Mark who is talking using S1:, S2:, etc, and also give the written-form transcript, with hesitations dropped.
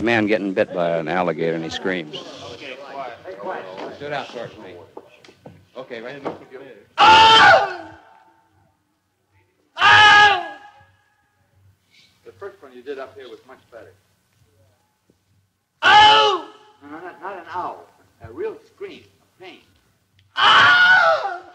S1: man getting bit by an alligator, and he screams.
S2: Okay, quiet. Hey, quiet.
S1: Sit out, Sergeant. Okay, right.
S2: The first one you did up here was much better.
S3: Oh!
S2: No, not an owl. A real scream of pain.
S3: Oh!